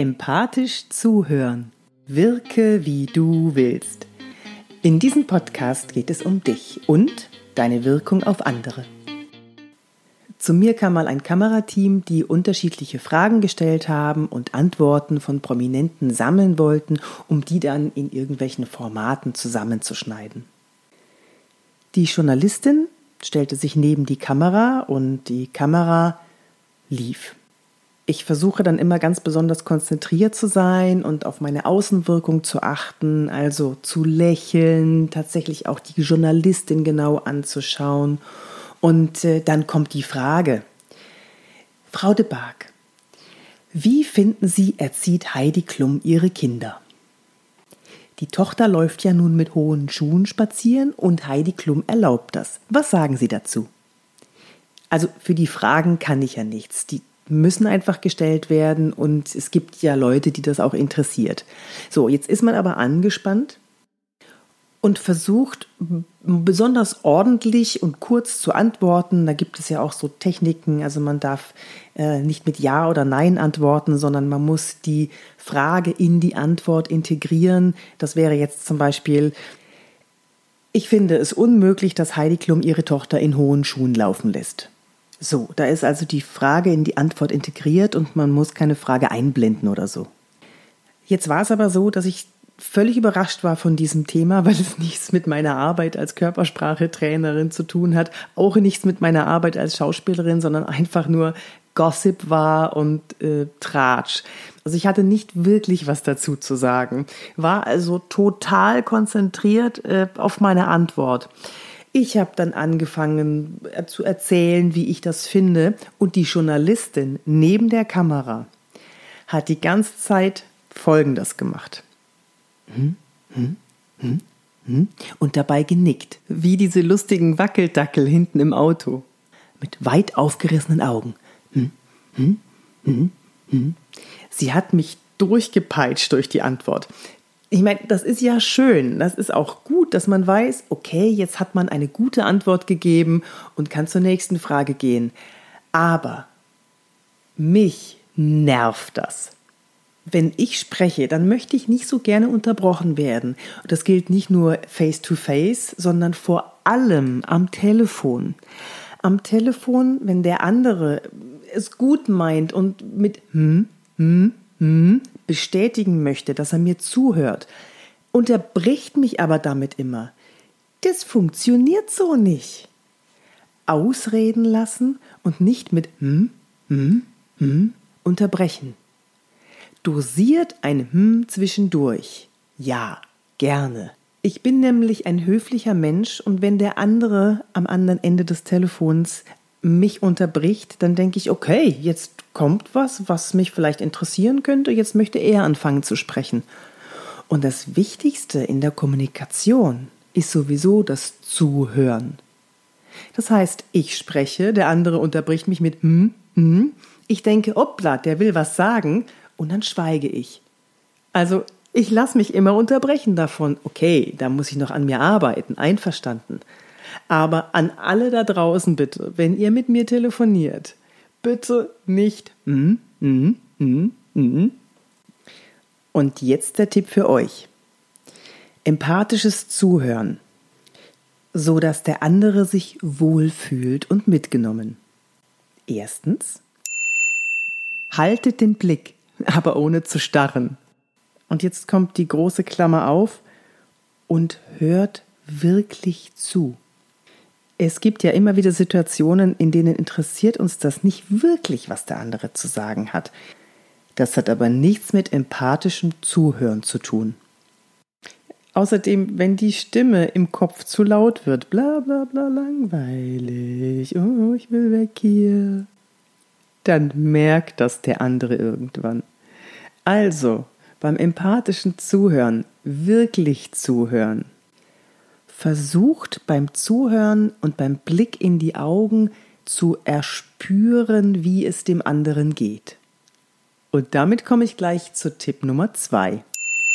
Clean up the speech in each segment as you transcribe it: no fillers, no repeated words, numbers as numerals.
Empathisch zuhören. Wirke, wie du willst. In diesem Podcast geht es um dich und deine Wirkung auf andere. Zu mir kam mal ein Kamerateam, die unterschiedliche Fragen gestellt haben und Antworten von Prominenten sammeln wollten, um die dann in irgendwelchen Formaten zusammenzuschneiden. Die Journalistin stellte sich neben die Kamera und die Kamera lief. Ich versuche dann immer ganz besonders konzentriert zu sein und auf meine Außenwirkung zu achten, also zu lächeln, tatsächlich auch die Journalistin genau anzuschauen. Und dann kommt die Frage: Frau de Baak, wie finden Sie, erzieht Heidi Klum ihre Kinder? Die Tochter läuft ja nun mit hohen Schuhen spazieren und Heidi Klum erlaubt das. Was sagen Sie dazu? Also für die Fragen kann ich ja nichts. Die müssen einfach gestellt werden und es gibt ja Leute, die das auch interessiert. So, jetzt ist man aber angespannt und versucht besonders ordentlich und kurz zu antworten. Da gibt es ja auch so Techniken, also man darf nicht mit Ja oder Nein antworten, sondern man muss die Frage in die Antwort integrieren. Das wäre jetzt zum Beispiel: Ich finde es unmöglich, dass Heidi Klum ihre Tochter in hohen Schuhen laufen lässt. So, da ist also die Frage in die Antwort integriert und man muss keine Frage einblenden oder so. Jetzt war es aber so, dass ich völlig überrascht war von diesem Thema, weil es nichts mit meiner Arbeit als Körpersprache-Trainerin zu tun hat, auch nichts mit meiner Arbeit als Schauspielerin, sondern einfach nur Gossip war und Tratsch. Also ich hatte nicht wirklich was dazu zu sagen, war also total konzentriert auf meine Antwort. Ich habe dann angefangen zu erzählen, wie ich das finde, und die Journalistin neben der Kamera hat die ganze Zeit Folgendes gemacht. Und dabei genickt, wie diese lustigen Wackeldackel hinten im Auto, mit weit aufgerissenen Augen. Sie hat mich durchgepeitscht durch die Antwort. Ich meine, das ist ja schön, das ist auch gut, dass man weiß, okay, jetzt hat man eine gute Antwort gegeben und kann zur nächsten Frage gehen. Aber mich nervt das. Wenn ich spreche, dann möchte ich nicht so gerne unterbrochen werden. Und das gilt nicht nur face-to-face, sondern vor allem am Telefon. Am Telefon, wenn der andere es gut meint und mit bestätigen möchte, dass er mir zuhört, unterbricht mich aber damit immer. Das funktioniert so nicht. Ausreden lassen und nicht mit unterbrechen. Dosiert ein zwischendurch. Ja, gerne. Ich bin nämlich ein höflicher Mensch und wenn der andere am anderen Ende des Telefons mich unterbricht, dann denke ich, okay, jetzt kommt was mich vielleicht interessieren könnte, jetzt möchte er anfangen zu sprechen. Und das Wichtigste in der Kommunikation ist sowieso das Zuhören. Das heißt, ich spreche, der andere unterbricht mich mit ich denke, hoppla, der will was sagen, und dann schweige ich. Also ich lasse mich immer unterbrechen davon. Okay, da muss ich noch an mir arbeiten, einverstanden. Aber an alle da draußen bitte, wenn ihr mit mir telefoniert, bitte nicht Und jetzt der Tipp für euch. Empathisches Zuhören, so dass der andere sich wohlfühlt und mitgenommen. Erstens: Haltet den Blick, aber ohne zu starren. Und jetzt kommt die große Klammer auf und hört wirklich zu. Es gibt ja immer wieder Situationen, in denen interessiert uns das nicht wirklich, was der andere zu sagen hat. Das hat aber nichts mit empathischem Zuhören zu tun. Außerdem, wenn die Stimme im Kopf zu laut wird, bla bla bla, langweilig, oh, ich will weg hier, dann merkt das der andere irgendwann. Also, beim empathischen Zuhören wirklich zuhören. Versucht beim Zuhören und beim Blick in die Augen zu erspüren, wie es dem anderen geht. Und damit komme ich gleich zu Tipp Nummer 2.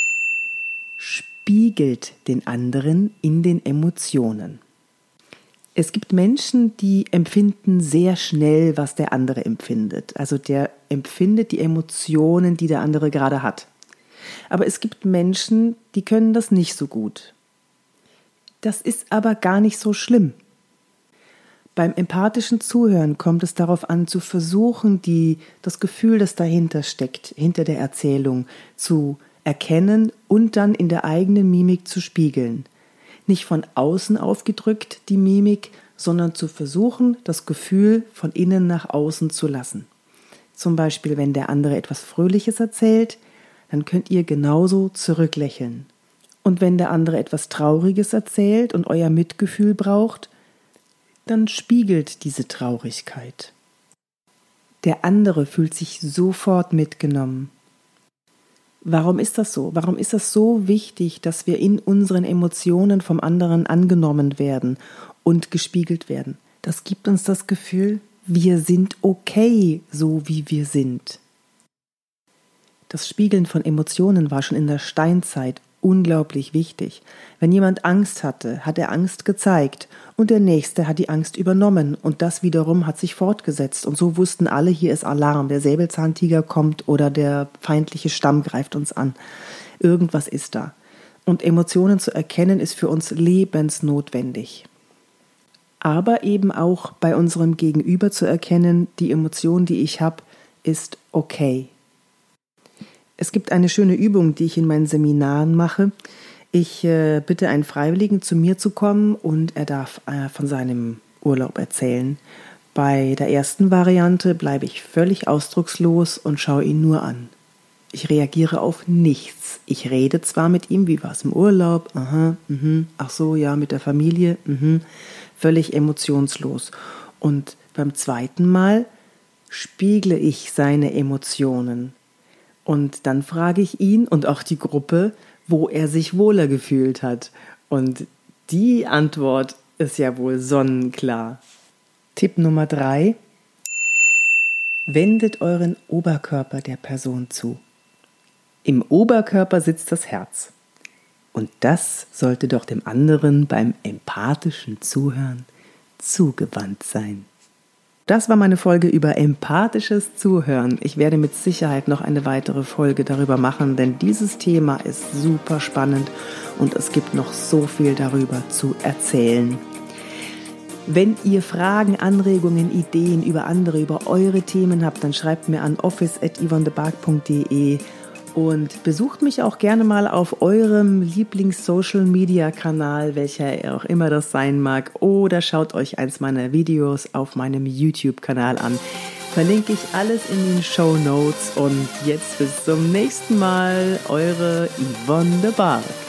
Spiegelt den anderen in den Emotionen. Es gibt Menschen, die empfinden sehr schnell, was der andere empfindet. Also der empfindet die Emotionen, die der andere gerade hat. Aber es gibt Menschen, die können das nicht so gut. Das ist aber gar nicht so schlimm. Beim empathischen Zuhören kommt es darauf an, zu versuchen, das Gefühl, das dahinter steckt, hinter der Erzählung, zu erkennen und dann in der eigenen Mimik zu spiegeln. Nicht von außen aufgedrückt, die Mimik, sondern zu versuchen, das Gefühl von innen nach außen zu lassen. Zum Beispiel, wenn der andere etwas Fröhliches erzählt, dann könnt ihr genauso zurücklächeln. Und wenn der andere etwas Trauriges erzählt und euer Mitgefühl braucht, dann spiegelt diese Traurigkeit. Der andere fühlt sich sofort mitgenommen. Warum ist das so? Warum ist das so wichtig, dass wir in unseren Emotionen vom anderen angenommen werden und gespiegelt werden? Das gibt uns das Gefühl, wir sind okay, so wie wir sind. Das Spiegeln von Emotionen war schon in der Steinzeit unglaublich wichtig. Wenn jemand Angst hatte, hat er Angst gezeigt und der Nächste hat die Angst übernommen und das wiederum hat sich fortgesetzt und so wussten alle, hier ist Alarm, der Säbelzahntiger kommt oder der feindliche Stamm greift uns an. Irgendwas ist da. Und Emotionen zu erkennen ist für uns lebensnotwendig. Aber eben auch bei unserem Gegenüber zu erkennen, die Emotion, die ich habe, ist okay. Es gibt eine schöne Übung, die ich in meinen Seminaren mache. Ich bitte einen Freiwilligen, zu mir zu kommen und er darf von seinem Urlaub erzählen. Bei der ersten Variante bleibe ich völlig ausdruckslos und schaue ihn nur an. Ich reagiere auf nichts. Ich rede zwar mit ihm, wie war es im Urlaub? Aha, ach so, ja, mit der Familie, völlig emotionslos. Und beim zweiten Mal spiegle ich seine Emotionen. Und dann frage ich ihn und auch die Gruppe, wo er sich wohler gefühlt hat. Und die Antwort ist ja wohl sonnenklar. Tipp Nummer 3. Wendet euren Oberkörper der Person zu. Im Oberkörper sitzt das Herz. Und das sollte doch dem anderen beim empathischen Zuhören zugewandt sein. Das war meine Folge über empathisches Zuhören. Ich werde mit Sicherheit noch eine weitere Folge darüber machen, denn dieses Thema ist super spannend und es gibt noch so viel darüber zu erzählen. Wenn ihr Fragen, Anregungen, Ideen über andere, über eure Themen habt, dann schreibt mir an office@yvonnebark.de und besucht mich auch gerne mal auf eurem Lieblings-Social-Media-Kanal, welcher auch immer das sein mag, oder schaut euch eins meiner Videos auf meinem YouTube-Kanal an. Verlinke ich alles in den Shownotes und jetzt bis zum nächsten Mal, eure Yvonne de Bark.